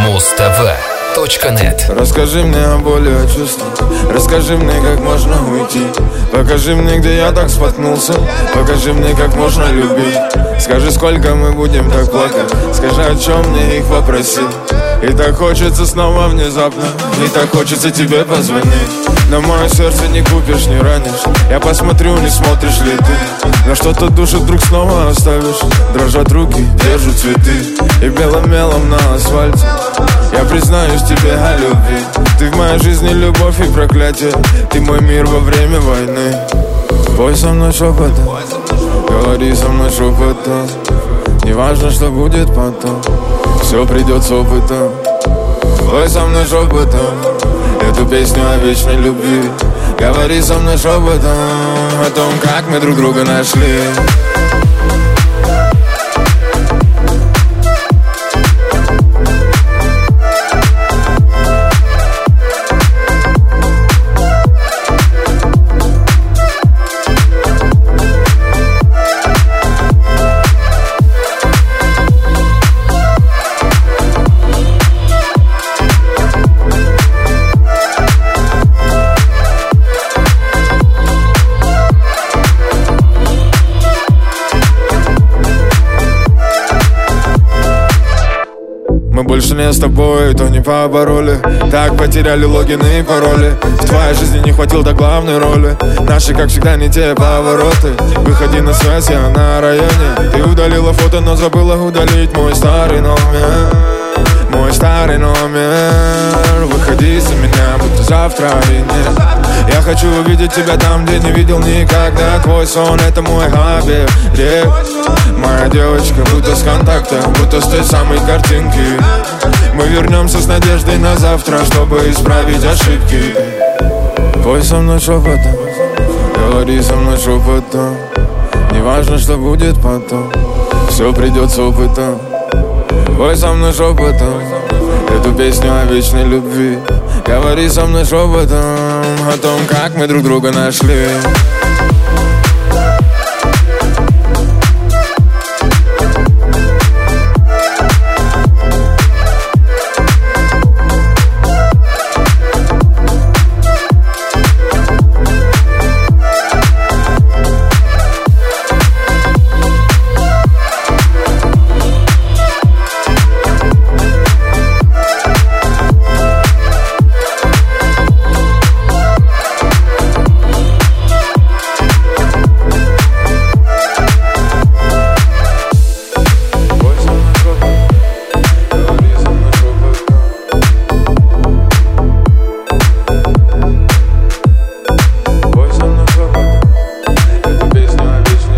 Mustv.net. Расскажи мне о боли, о чувствах. Расскажи мне, как можно уйти. Покажи мне, где я так споткнулся. Покажи мне, как можно любить. Скажи, сколько мы будем так плакать. Скажи, о чем мне их попросить. И так хочется снова внезапно. И так хочется тебе позвонить. Но мое сердце не купишь, не ранишь. Я посмотрю, не смотришь ли ты. Но что-то душу вдруг снова оставишь. Дрожат руки, держу цветы. И белым мелом на асфальте я признаюсь тебе о любви. Ты в моей жизни любовь и проклятие. Ты мой мир во время войны. Пой со мной шепотом, говори со мной шепотом. Не важно, что будет потом, все придет с опытом. Пой со мной шепотом эту песню о вечной любви. Говори со мной шепотом о том, как мы друг друга нашли. Мы больше не с тобой, то не побороли. Так потеряли логины и пароли. В твоей жизни не хватило до главной роли. Наши, как всегда, не те повороты. Выходи на связь, я на районе. Ты удалила фото, но забыла удалить мой старый номер. Мой старый номер. Выходи за меня, будто завтра и нет. Я хочу увидеть тебя там, где не видел никогда. Твой сон — это мой хобби. Моя девочка, будто с контакта, будто с той самой картинки. Мы вернемся с надеждой на завтра, чтобы исправить ошибки. Пой со мной шепотом, говори со мной шепотом. Не важно, что будет потом, все придет с опытом. Пой со мной шепотом эту песню о вечной любви. Говори со мной шепотом о том, как мы друг друга нашли.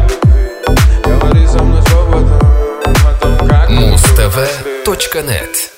Mustv.net.